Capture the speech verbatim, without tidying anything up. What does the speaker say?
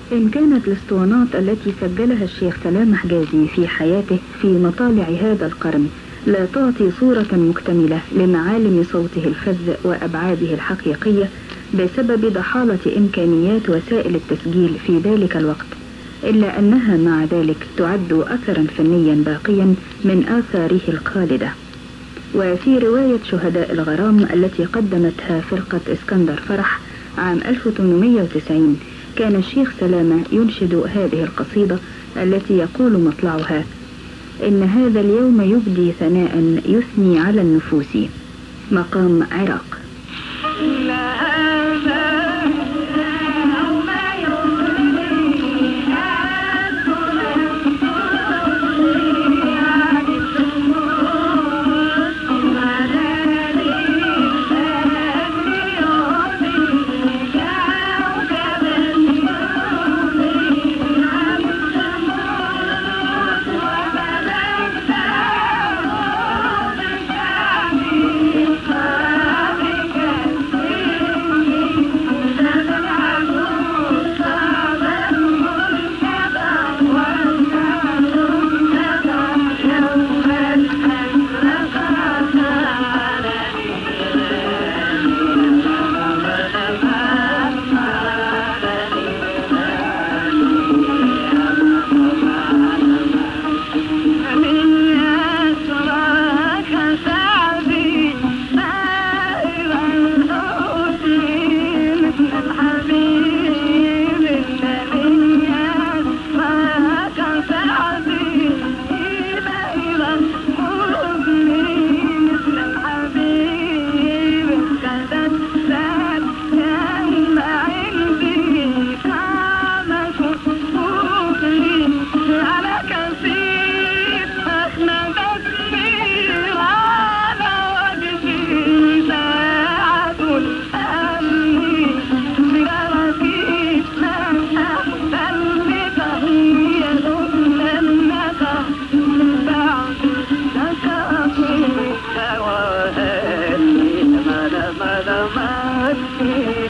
إن كانت الاسطوانات التي سجلها الشيخ سلام حجازي في حياته في مطالع هذا القرن لا تعطي صورة مكتملة لمعالم صوته الفذ وأبعاده الحقيقية بسبب ضحالة إمكانيات وسائل التسجيل في ذلك الوقت، إلا أنها مع ذلك تعد أثرا فنيا باقيا من آثاره الخالدة. وفي رواية شهداء الغرام التي قدمتها فرقة اسكندر فرح عام ألف وثمانمائة وتسعين، كان الشيخ سلامة ينشد هذه القصيدة التي يقول مطلعها: إن هذا اليوم يبدي ثناء يثني على النفوس، مقام عراق. Mother, mother, mother,